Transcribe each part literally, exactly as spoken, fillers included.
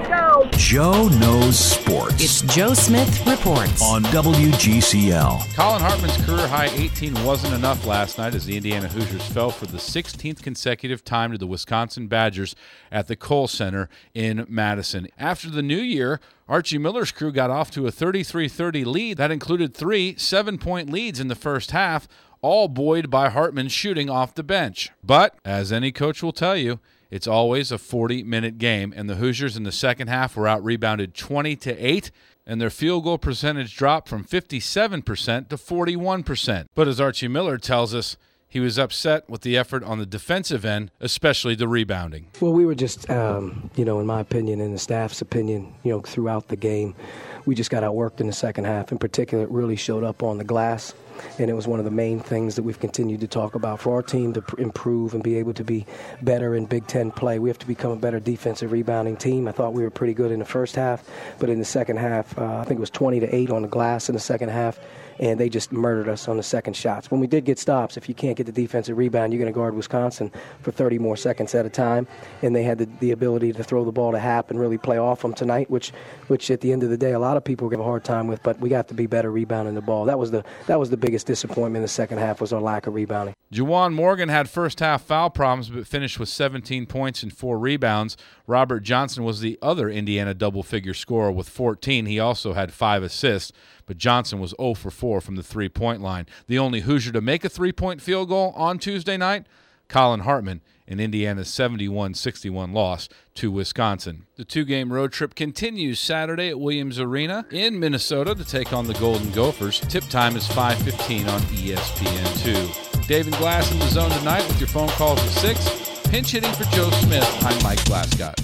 Joe. Joe knows sports. It's Joe Smith Reports on W G C L. Colin Hartman's career-high eighteen wasn't enough last night as the Indiana Hoosiers fell for the sixteenth consecutive time to the Wisconsin Badgers at the Kohl Center in Madison. After the new year, Archie Miller's crew got off to a thirty-three thirty lead. That included three seven-point leads in the first half, all buoyed by Hartman shooting off the bench. But, as any coach will tell you, it's always a forty-minute game, and the Hoosiers in the second half were out-rebounded twenty to eight, and their field goal percentage dropped from fifty-seven percent to forty-one percent. But as Archie Miller tells us, he was upset with the effort on the defensive end, especially the rebounding. Well, we were just, um, you know, in my opinion, in the staff's opinion, you know, throughout the game, we just got outworked in the second half. In particular, it really showed up on the glass. And it was one of the main things that we've continued to talk about. For our team to pr- improve and be able to be better in Big Ten play, we have to become a better defensive rebounding team. I thought we were pretty good in the first half, but in the second half, uh, I think it was twenty to eight on the glass in the second half, and they just murdered us on the second shots. When we did get stops, if you can't get the defensive rebound, you're going to guard Wisconsin for thirty more seconds at a time, and they had the, the ability to throw the ball to Happ and really play off them tonight, which which at the end of the day, a lot of people have a hard time with, but we got to be better rebounding the ball. That was the that was the biggest disappointment in the second half, was our lack of rebounding. Juwan Morgan had first half foul problems but finished with seventeen points and four rebounds. Robert Johnson was the other Indiana double-figure scorer with fourteen. He also had five assists, but Johnson was zero for four from the three-point line. The only Hoosier to make a three-point field goal on Tuesday night, Colin Hartman, in Indiana's seventy-one sixty-one loss to Wisconsin. The two-game road trip continues Saturday at Williams Arena in Minnesota to take on the Golden Gophers. Tip time is five fifteen on E S P N two. David Glass in the zone tonight with your phone calls at six. Pinch hitting for Joe Smith, I'm Mike Glascott.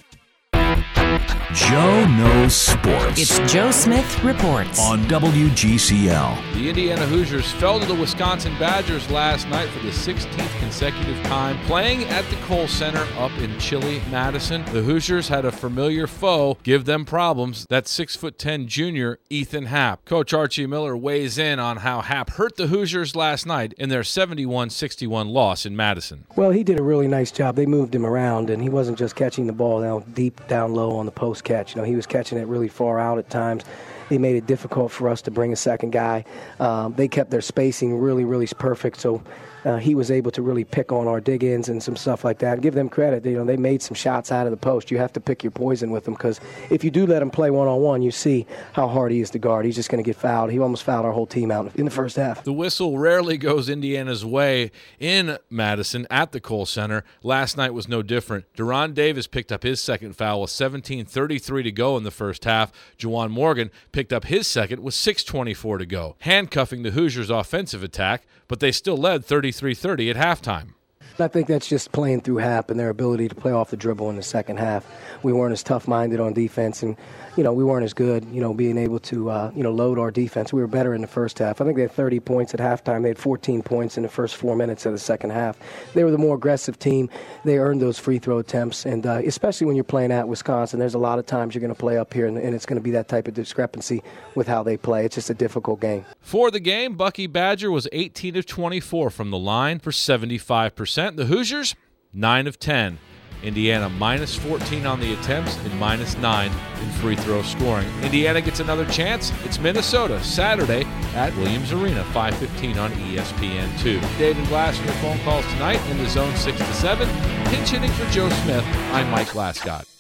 Joe knows sports. It's Joe Smith Reports on W G C L. The Indiana Hoosiers fell to the Wisconsin Badgers last night for the sixteenth consecutive time, playing at the Kohl Center up in chilly Madison. The Hoosiers had a familiar foe give them problems, that six foot ten junior Ethan Happ. Coach Archie Miller weighs in on how Happ hurt the Hoosiers last night in their seventy-one sixty-one loss in Madison. Well, he did a really nice job. They moved him around, and he wasn't just catching the ball down deep, down low on the post catch. You know, he was catching it really far out at times. They made it difficult for us to bring a second guy. Um, they kept their spacing really, really perfect, so uh, he was able to really pick on our dig-ins and some stuff like that. And give them credit. You know, they made some shots out of the post. You have to pick your poison with them, because if you do let him play one-on-one, you see how hard he is to guard. He's just going to get fouled. He almost fouled our whole team out in the first half. The whistle rarely goes Indiana's way in Madison at the Kohl Center. Last night was no different. Deron Davis picked up his second foul with seventeen thirty-three to go in the first half. Juwan Morgan picked up his second with six twenty-four to go, handcuffing the Hoosiers' offensive attack, but they still led thirty-three thirty at halftime. I think that's just playing through Happ and their ability to play off the dribble in the second half. We weren't as tough-minded on defense, and you know we weren't as good, you know, being able to uh, you know load our defense. We were better in the first half. I think they had thirty points at halftime. They had fourteen points in the first four minutes of the second half. They were the more aggressive team. They earned those free throw attempts, and uh, especially when you're playing at Wisconsin, there's a lot of times you're going to play up here, and, and it's going to be that type of discrepancy with how they play. It's just a difficult game. For the game, Bucky Badger was eighteen of twenty-four from the line for seventy-five percent. The Hoosiers, nine of ten. Indiana minus fourteen on the attempts and minus nine in free throw scoring. Indiana gets another chance. It's Minnesota, Saturday at Williams Arena, five fifteen on E S P N two. David Glass, your phone calls tonight in the zone six to seven. Pinch hitting for Joe Smith, I'm Mike Glascott.